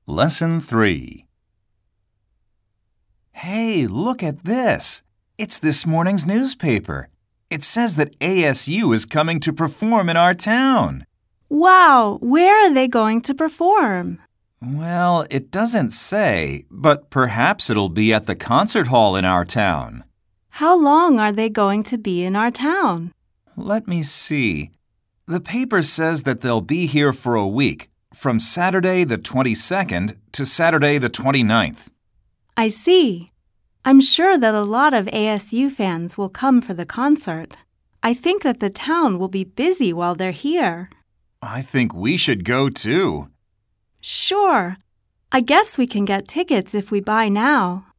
Lesson 3. Hey, look at this. It's this morning's newspaper. It says that ASU is coming to perform in our town. Wow, where are they going to perform? Well, it doesn't say, but perhaps it'll be at the concert hall in our town. How long are they going to be in our town? Let me see. The paper says that they'll be here for a week, from Saturday the 22nd to Saturday the 29th. I see. I'm sure that a lot of ASU fans will come for the concert. I think that the town will be busy while they're here. I think we should go too. Sure. I guess we can get tickets if we buy now.